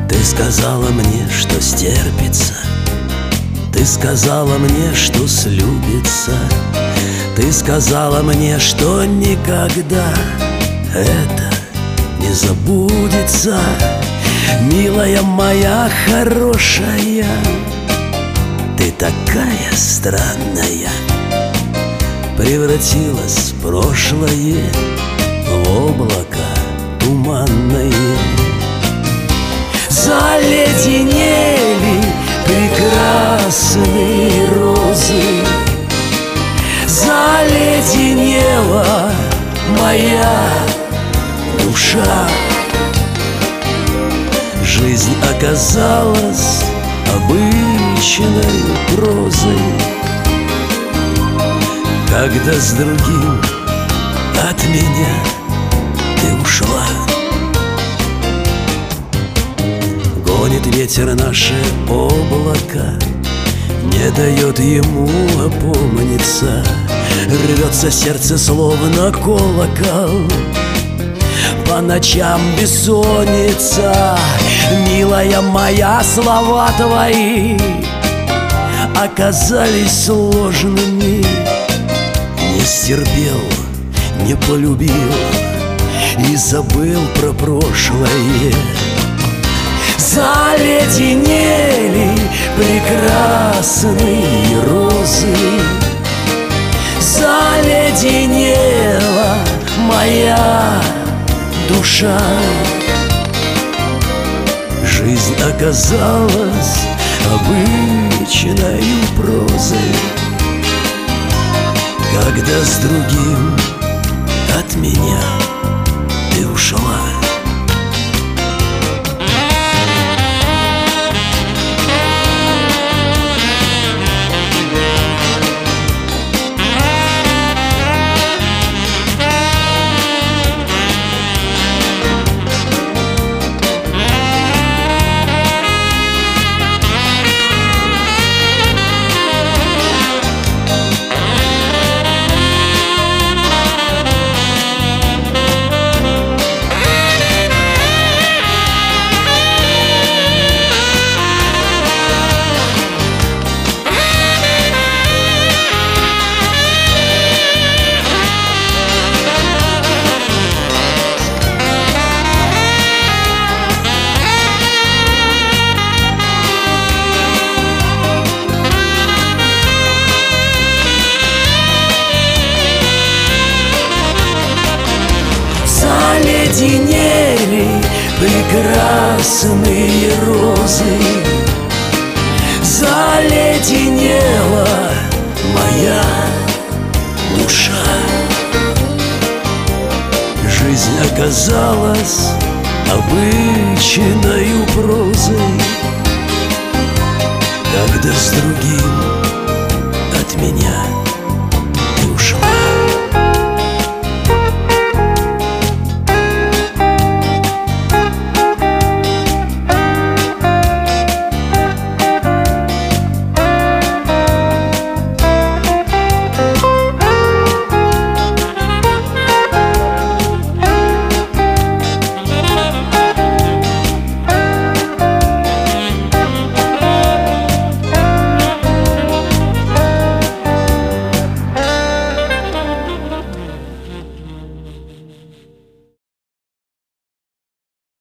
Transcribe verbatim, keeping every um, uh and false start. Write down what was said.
Ты сказала мне, что стерпится, ты сказала мне, что слюбится, ты сказала мне, что никогда это не забудется. Милая моя хорошая, ты такая странная, превратилась прошлое в облако туманное. Заледенели прекрасные розы, заледенела моя душа. Жизнь оказалась обычной прозой, когда с другим от меня ты ушла. Гонит ветер наше облако, не дает ему опомниться. Рвется сердце словно колокол, по ночам бессонница. Милая моя, слова твои оказались сложными. Не стерпел, не полюбил и забыл про прошлое. Заледенели прекрасные розы, заледенела моя душа. Жизнь оказалась обычной прозой, когда с другим от меня ты ушла. Заледенели прекрасные розы, заледенела моя душа. Жизнь оказалась обычною прозой, когда с другим от меня